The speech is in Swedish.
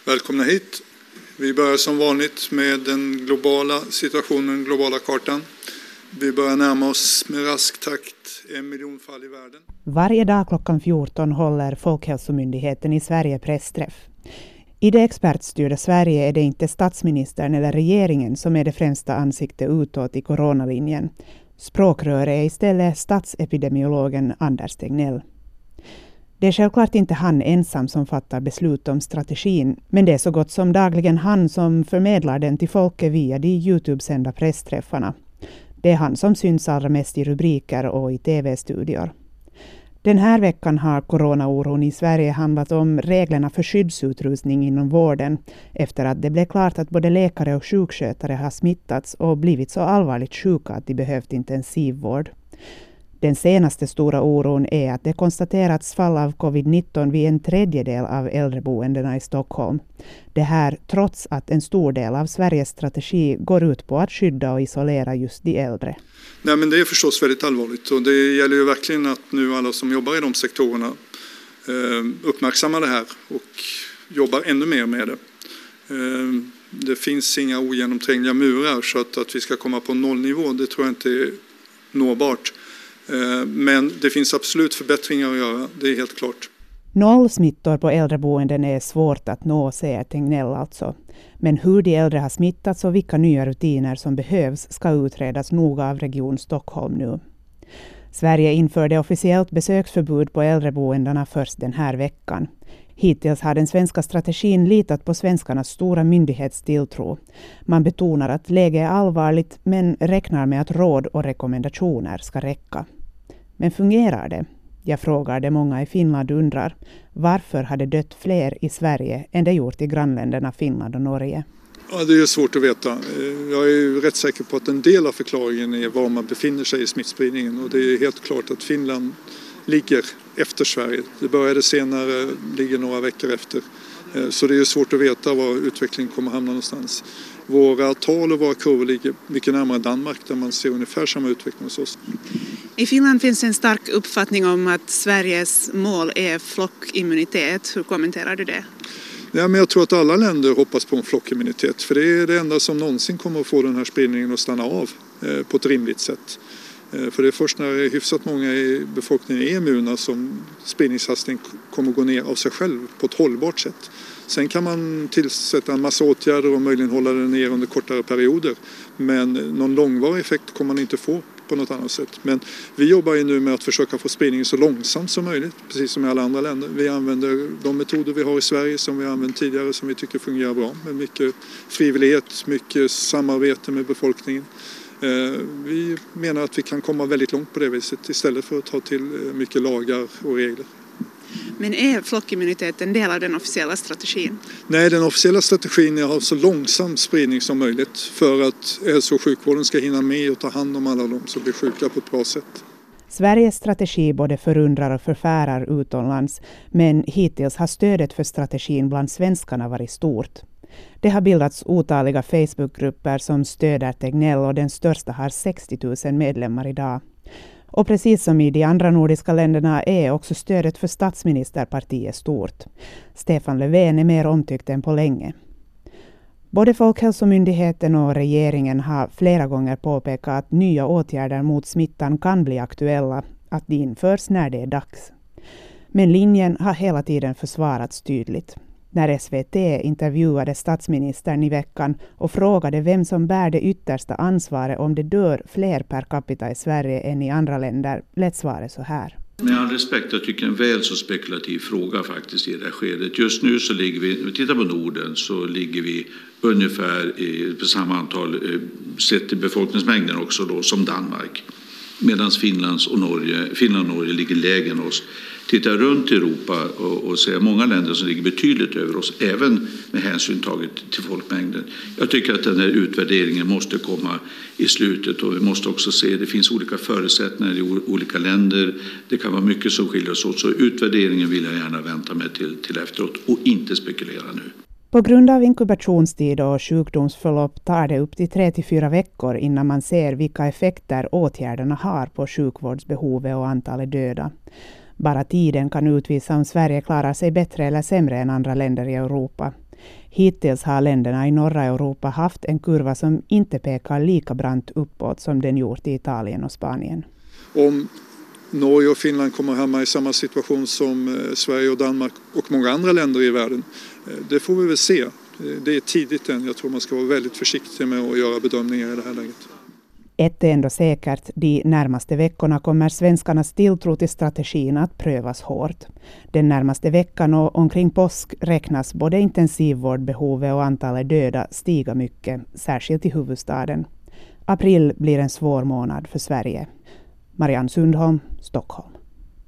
Välkomna hit. Vi börjar som vanligt med den globala situationen, globala kartan. Vi börjar närma oss med rask takt 1 miljon fall i världen. Varje dag klockan 14 håller Folkhälsomyndigheten i Sverige pressträff. I det expertstyrda Sverige är det inte statsministern eller regeringen som är det främsta ansiktet utåt i coronalinjen. Språkrör är istället statsepidemiologen Anders Tegnell. Det är självklart inte han ensam som fattar beslut om strategin, men det är så gott som dagligen han som förmedlar den till folket via de YouTube-sända pressträffarna. Det är han som syns allra mest i rubriker och i tv-studior. Den här veckan har coronaoron i Sverige handlat om reglerna för skyddsutrustning inom vården efter att det blev klart att både läkare och sjukskötare har smittats och blivit så allvarligt sjuka att de behövt intensivvård. Den senaste stora oron är att det konstaterats fall av covid-19 vid en tredjedel av äldreboendena i Stockholm. Det här trots att en stor del av Sveriges strategi går ut på att skydda och isolera just de äldre. Nej, men det är förstås väldigt allvarligt och det gäller ju verkligen att nu alla som jobbar i de sektorerna uppmärksammar det här och jobbar ännu mer med det. Det finns inga ogenomträngliga murar så att vi ska komma på nollnivå, det tror jag inte är nåbart. Men det finns absolut förbättringar att göra, det är helt klart. 0 smittor på äldreboenden är svårt att nå, säger Tegnell alltså. Men hur de äldre har smittats och vilka nya rutiner som behövs ska utredas noga av Region Stockholm nu. Sverige införde officiellt besöksförbud på äldreboendena först den här veckan. Hittills har den svenska strategin litat på svenskarnas stora myndighetstilltro. Man betonar att läget är allvarligt men räknar med att råd och rekommendationer ska räcka. Men fungerar det? Jag frågar det många i Finland undrar. Varför har det dött fler i Sverige än det gjort i grannländerna Finland och Norge? Ja, det är svårt att veta. Jag är ju rätt säker på att en del av förklaringen är var man befinner sig i smittspridningen. Och det är helt klart att Finland ligger efter Sverige. Det började senare, ligger några veckor efter. Så det är svårt att veta var utvecklingen kommer hamna någonstans. Våra tal och våra kurvor ligger mycket närmare Danmark där man ser ungefär samma utveckling hos oss. I Finland finns en stark uppfattning om att Sveriges mål är flockimmunitet. Hur kommenterar du det? Ja, men jag tror att alla länder hoppas på en flockimmunitet. För det är det enda som någonsin kommer att få den här spridningen att stanna av på ett rimligt sätt. För det är först när hyfsat många i befolkningen är immuna som spridningshastigheten kommer att gå ner av sig själv på ett hållbart sätt. Sen kan man tillsätta en massa åtgärder och möjligen hålla den ner under kortare perioder. Men någon långvarig effekt kommer man inte få på något annat sätt. Men vi jobbar ju nu med att försöka få spridningen så långsamt som möjligt, precis som i alla andra länder. Vi använder de metoder vi har i Sverige som vi har använt tidigare som vi tycker fungerar bra. Med mycket frivillighet, mycket samarbete med befolkningen. Vi menar att vi kan komma väldigt långt på det viset istället för att ta till mycket lagar och regler. Men är flockimmunitet en del av den officiella strategin? Nej, den officiella strategin är att ha så långsam spridning som möjligt för att hälso- och sjukvården ska hinna med och ta hand om alla de som blir sjuka på ett bra sätt. Sveriges strategi både förundrar och förfärar utomlands, men hittills har stödet för strategin bland svenskarna varit stort. Det har bildats otaliga Facebookgrupper som stöder Tegnell och den största har 60 000 medlemmar idag. Och precis som i de andra nordiska länderna är också stödet för statsministerpartiet stort. Stefan Löfven är mer omtyckt än på länge. Både Folkhälsomyndigheten och regeringen har flera gånger påpekat att nya åtgärder mot smittan kan bli aktuella, att de införs när det är dags. Men linjen har hela tiden försvarats tydligt. När SVT intervjuade statsministern i veckan och frågade vem som bär det yttersta ansvaret om det dör fler per capita i Sverige än i andra länder, lät svaret så här. Med all respekt, jag tycker en väl så spekulativ fråga faktiskt i det här skedet. Just nu så ligger vi, om vi tittar på Norden, så ligger vi ungefär på samma antal sett till befolkningsmängden också då, som Danmark. Medan Finland och Norge ligger lägre än oss. Tittar runt Europa och ser många länder som ligger betydligt över oss, även med hänsyn taget till folkmängden. Jag tycker att den här utvärderingen måste komma i slutet och vi måste också se att det finns olika förutsättningar i olika länder. Det kan vara mycket som skiljer oss åt, så utvärderingen vill jag gärna vänta med till efteråt och inte spekulera nu. På grund av inkubationstid och sjukdomsförlopp tar det upp till 3-4 veckor innan man ser vilka effekter åtgärderna har på sjukvårdsbehovet och antalet döda. Bara tiden kan utvisa om Sverige klarar sig bättre eller sämre än andra länder i Europa. Hittills har länderna i norra Europa haft en kurva som inte pekar lika brant uppåt som den gjort i Italien och Spanien. Om Norge och Finland kommer hamna i samma situation som Sverige och Danmark och många andra länder i världen, det får vi väl se. Det är tidigt än. Jag tror man ska vara väldigt försiktig med att göra bedömningar i det här läget. Ett är ändå säkert, de närmaste veckorna kommer svenskarnas tilltro till strategin att prövas hårt. Den närmaste veckan och omkring påsk räknas både intensivvårdbehovet och antalet döda stiga mycket, särskilt i huvudstaden. April blir en svår månad för Sverige. Marianne Sundholm, Stockholm.